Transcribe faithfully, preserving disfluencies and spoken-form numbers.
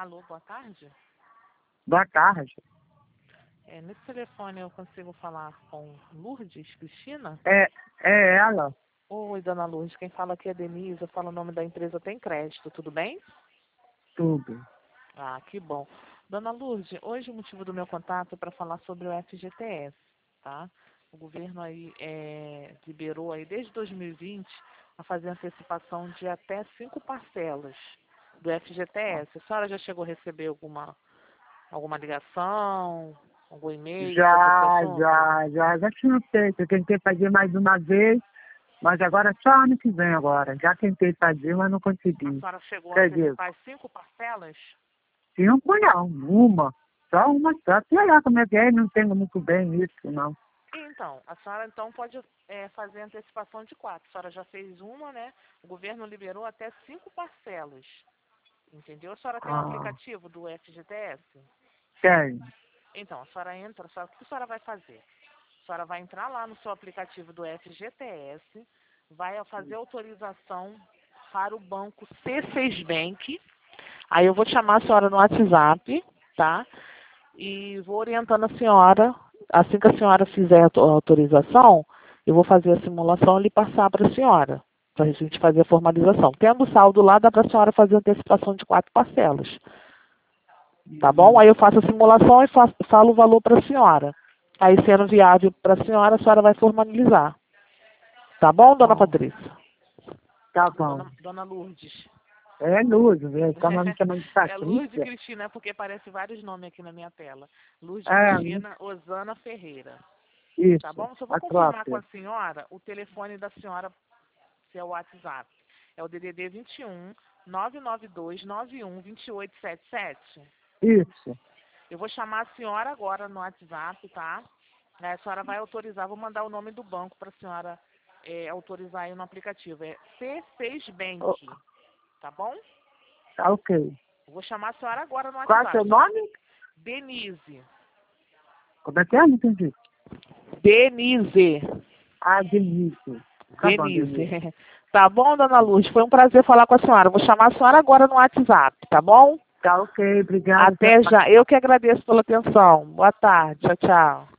Alô, boa tarde. Boa tarde. É, nesse telefone eu consigo falar com Lourdes Cristina? É, é ela. Oi, dona Lourdes, quem fala aqui é Denise, eu falo o nome da empresa Tem Crédito, tudo bem? Tudo. Ah, que bom. Dona Lourdes, hoje o motivo do meu contato é para falar sobre o F G T S, tá? O governo aí é, liberou aí desde dois mil e vinte a fazer antecipação de até cinco parcelas do F G T S. A senhora já chegou a receber alguma, alguma ligação, algum e-mail sobre esse Já, assunto? já, já, já tinha feito. Eu tentei fazer mais uma vez, mas agora só ano que vem agora. Já tentei fazer, mas não A consegui. senhora chegou a Quer dizer, antecipar as cinco parcelas? cinco não, uma. Só uma só. Sei lá como é que é, não entendo muito bem isso, não. Então, a senhora então pode é, fazer antecipação de quatro. A senhora já fez uma, né? O governo liberou até cinco parcelas. Entendeu? A senhora tem um Ah, aplicativo do F G T S? tem. Então, a senhora entra, a senhora, o que a senhora vai fazer? A senhora vai entrar lá no seu aplicativo do F G T S, vai fazer autorização para o banco C seis Bank. Aí eu vou chamar a senhora no WhatsApp, tá? E vou orientando a senhora. Assim que a senhora fizer a autorização, eu vou fazer a simulação e lhe passar para a senhora, para a gente fazer a formalização. Tendo o saldo lá, dá para a senhora fazer a antecipação de quatro parcelas. Tá bom? Aí eu faço a simulação e faço, falo o valor para a senhora. Aí, sendo viável para a senhora, a senhora vai formalizar. Tá bom, dona Ah, Patrícia? tá bom. Dona, dona Lourdes. É Luz, né? Como me chamando de É Lourdes Patrícia. Cristina, é porque aparece vários nomes aqui na minha tela. Lourdes É, Cristina Osana Ferreira. Tá isso, bom? Só vou a confirmar com própria. a senhora o telefone da senhora, se é o WhatsApp. É o D D D vinte e um, nove nove dois, nove um, dois oito sete sete. Isso. Eu vou chamar a senhora agora no WhatsApp, tá? Aí a senhora vai autorizar, vou mandar o nome do banco para a senhora é, autorizar aí no aplicativo. É C seis Bank, Oh, tá bom? tá ok. Eu vou chamar a senhora agora no Qual é o WhatsApp. seu nome? Denise. Como é que é? Não entendi. Denise. Ah, Denise. Tá bom, Denise. Denise. Tá bom, dona Luz? Foi um prazer falar com a senhora. Vou chamar a senhora agora no WhatsApp, tá bom? Tá ok, obrigada. Até já. Eu que agradeço pela atenção. Boa tarde. Tchau, tchau.